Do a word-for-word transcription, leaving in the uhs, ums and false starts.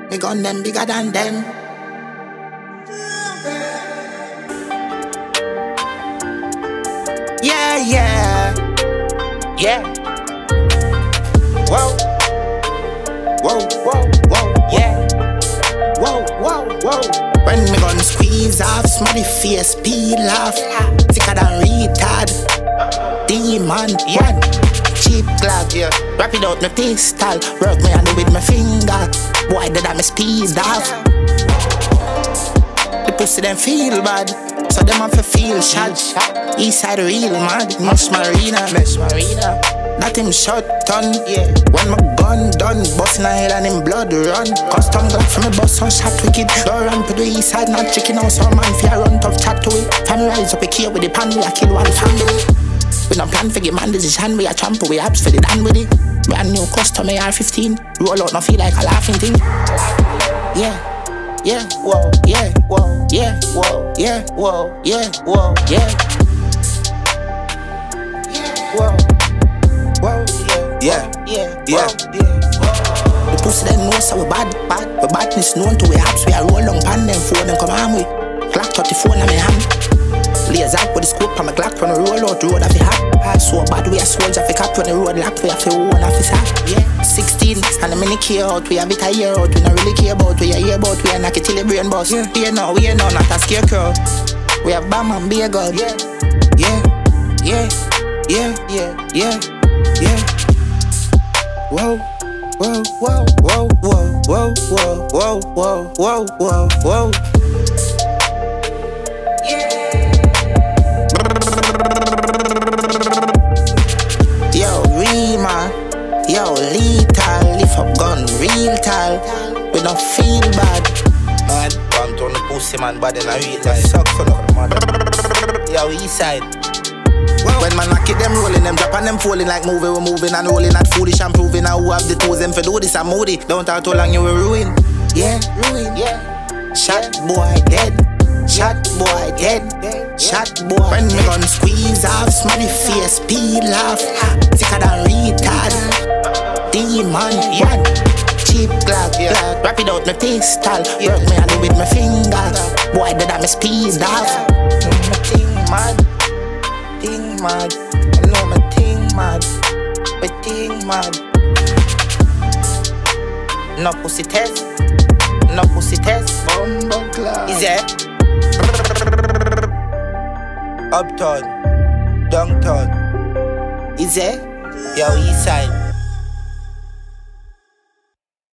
Me gun them bigger than them. Yeah, yeah, yeah. Whoa, whoa, whoa, whoa, yeah. Whoa, whoa, whoa. When me gun squeeze off, smarty face peel off. Thicker than retard. Demon, yeah. Cheap glove, yeah. Wrap it out my pistol. Work me and do with my finger. Boy, did I me speed off. The pussy them feel bad, so them have to feel shot. Eastside real mad, Mesh Marina, Mesh Marina. That him shot ton, yeah. When my gun done, bustin' a head and him blood run. Custom glock from me bust on shot wicked. Don't run to the east side, not chicken out. So man fear run tough chat to it. Family rise up a key with the pan, we a kill one family. We don't plan for get man decision, we a trample, we abs for the done with it. Me a new custom A R fifteen, roll out no feel like a laughing thing. Yeah, yeah, whoa, yeah, whoa, yeah, whoa, yeah, whoa, yeah, whoa, yeah. Whoa, whoa, yeah, yeah, yeah, yeah. The pussy them know so we bad, bad. We badness known to we abs, we a roll down pan them phone them come on with. Glock thirty-four in my hand. Lays out with the scope on my Glock when we roll out road off the hat. So bad we a soldier fi cap when the road lock, we have to own off his hat. Yeah, sixteen and a mini key out, we have it a year out. We not really care about, we a hear about, we a knock it till the brain bust. Yeah, we know, we know, not a scarecrow. We have bam and be a god. Yeah, yeah, yeah, yeah, yeah, yeah, yeah. Whoa, whoa, whoa, whoa, whoa, whoa, whoa, whoa, whoa, whoa, whoa. Yo, Rima, yo, lethal, lift up gun, real tall. We don't feel bad. Man, come turn the pussy man, but then I real that suck for no man. Yo, east side. When man knock it, them rolling, them drop and them falling like moving, we moving and rolling, not foolish and proving. Now who have the tools, them for do this and moody. Don't talk too long, you will ruin. Yeah, ruin, yeah. Shot boy dead. Shot boy dead, shot boy. When me gun squeeze off, smarty face peel off. Thicker than retard. Demon, yeah. Cheap glove, yeah. Wrap it out my pistol. Work me and do with my finger. Boy, did I me speed off. My thing mad, thing mad. I know my thing mad, my thing mad. No pussy test, no pussy test. Bumbo class. Is it? Uptown, downtown. Is it? Yo, east side.